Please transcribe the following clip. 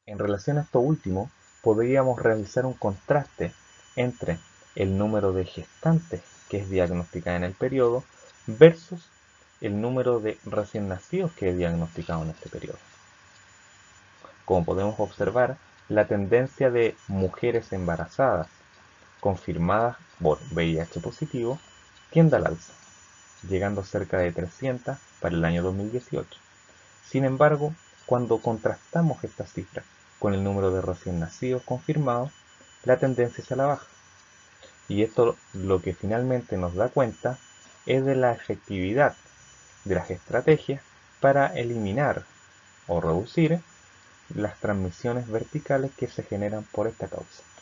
En relación a esto último, podríamos realizar un contraste entre el número de gestantes que es diagnosticada en el periodo versus el número de recién nacidos que es diagnosticado en este periodo. Como podemos observar, la tendencia de mujeres embarazadas confirmadas por VIH positivo tiende al alza, llegando a cerca de 300 para el año 2018. Sin embargo, cuando contrastamos estas cifras con el número de recién nacidos confirmados, la tendencia es a la baja. Y esto lo que finalmente nos da cuenta es de la efectividad de las estrategias para eliminar o reducir las transmisiones verticales que se generan por esta causa.